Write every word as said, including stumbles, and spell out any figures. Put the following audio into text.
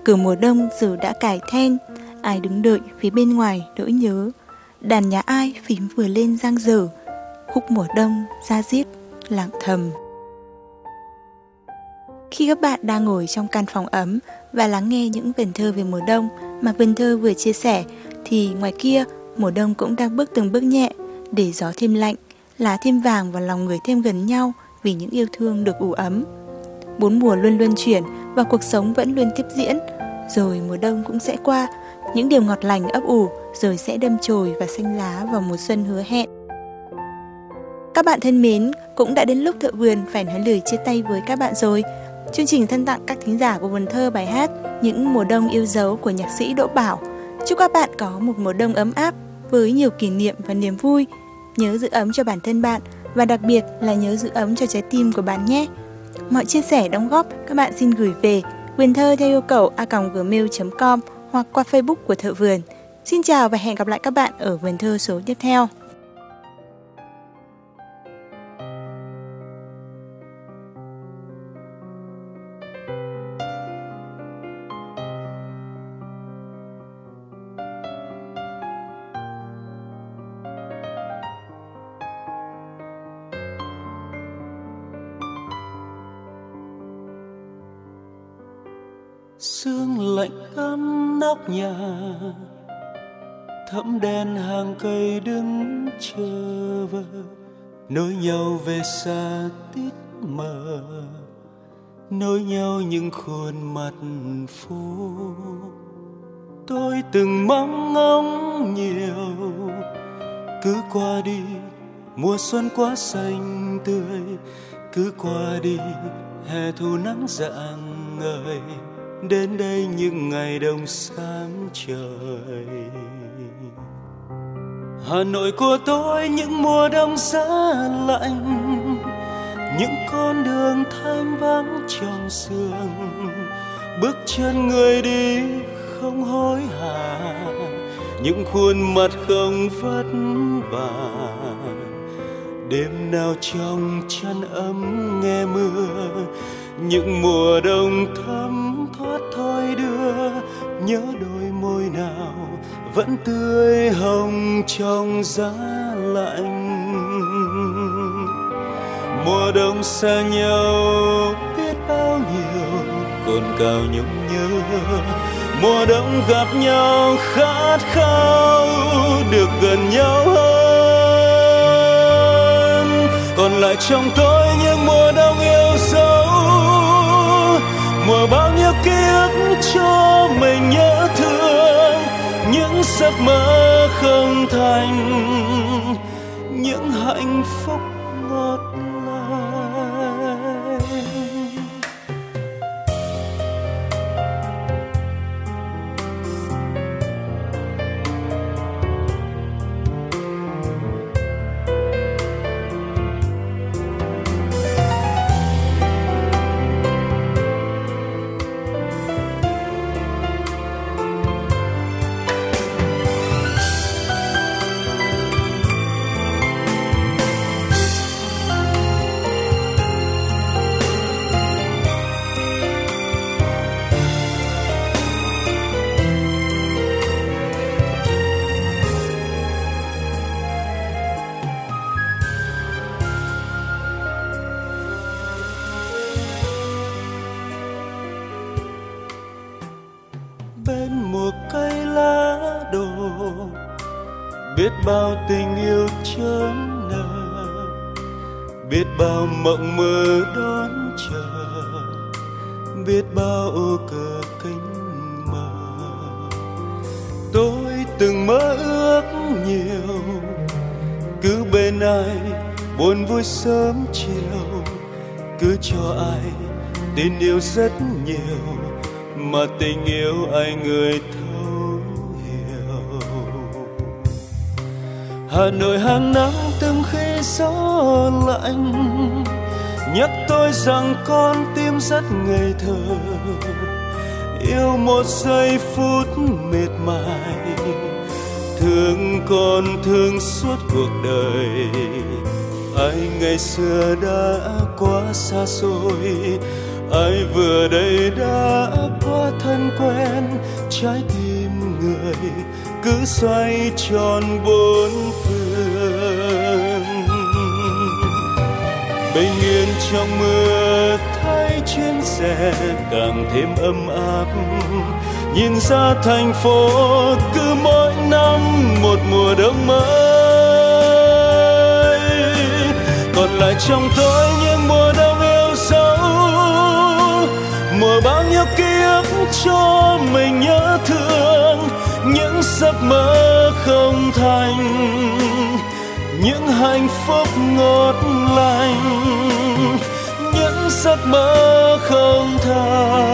Cửa mùa đông giờ đã cài then, ai đứng đợi phía bên ngoài nỗi nhớ. Đàn nhà ai phím vừa lên giang dở, khúc mùa đông da diết lặng thầm. Khi các bạn đang ngồi trong căn phòng ấm và lắng nghe những vần thơ về mùa đông mà Vần Thơ vừa chia sẻ, thì ngoài kia mùa đông cũng đang bước từng bước nhẹ, để gió thêm lạnh, lá thêm vàng và lòng người thêm gần nhau vì những yêu thương được ủ ấm. Bốn mùa luôn luân chuyển và cuộc sống vẫn luôn tiếp diễn. Rồi mùa đông cũng sẽ qua, những điều ngọt lành ấp ủ rồi sẽ đâm chồi và xanh lá vào mùa xuân hứa hẹn. Các bạn thân mến, cũng đã đến lúc Thợ Vườn phải nói lời chia tay với các bạn rồi. Chương trình thân tặng các thính giả của Vần Thơ bài hát Những mùa đông yêu dấu của nhạc sĩ Đỗ Bảo. Chúc các bạn có một mùa đông ấm áp với nhiều kỷ niệm và niềm vui. Nhớ giữ ấm cho bản thân bạn và đặc biệt là nhớ giữ ấm cho trái tim của bạn nhé. Mọi chia sẻ đóng góp các bạn xin gửi về vườn thơ theo yêu cầu a còng gmail chấm com hoặc qua Facebook của Thợ Vườn. Xin chào và hẹn gặp lại các bạn ở Vườn Thơ số tiếp theo. Sương lạnh cắm nóc nhà, thẫm đèn hàng cây đứng chờ vơ, nối nhau về xa tít mờ, nối nhau những khuôn mặt phố. Tôi từng mong ngóng nhiều, cứ qua đi mùa xuân quá xanh tươi, cứ qua đi hè thu nắng rạng ngời. Đến đây những ngày đông sáng trời. Hà Nội của tôi những mùa đông giá lạnh, những con đường thanh vắng trong sương, bước chân người đi không hối hả, những khuôn mặt không vất vả. Đêm nào trong chăn ấm nghe mưa, những mùa đông thấm thoát thôi đưa, nhớ đôi môi nào vẫn tươi hồng trong giá lạnh. Mùa đông xa nhau biết bao nhiêu cồn cào nhung nhớ, mùa đông gặp nhau khát khao được gần nhau hơn. Còn lại trong tôi những mùa đông yêu dấu, mùa bao nhiêu ký ức cho mình nhớ thương, những giấc mơ không thành, những hạnh phúc ngọt lành. Bên mùa cây lá đổ, biết bao tình yêu chớm nở, biết bao mộng mơ đón chờ, biết bao ô cờ cánh mờ. Tôi từng mơ ước nhiều, cứ bên ai buồn vui sớm chiều, cứ cho ai tin yêu rất nhiều, mà tình yêu ai người thấu hiểu. Hà Nội hàng nắng từng khi gió lạnh, nhắc tôi rằng con tim rất ngây thơ, yêu một giây phút mệt mài, thương con thương suốt cuộc đời. Ai ngày xưa đã quá xa xôi, ai vừa đây đã quá thân quen, trái tim người cứ xoay tròn bốn phương. Bình yên trong mưa thấy chuyến xe càng thêm ấm áp, nhìn ra thành phố cứ mỗi năm một mùa đông mới. Còn lại trong tôi những mùa đông yêu dấu, mùa bao nhiêu ký ức cho mình nhớ thương, những giấc mơ không thành, những hạnh phúc ngọt lành, những giấc mơ không thành.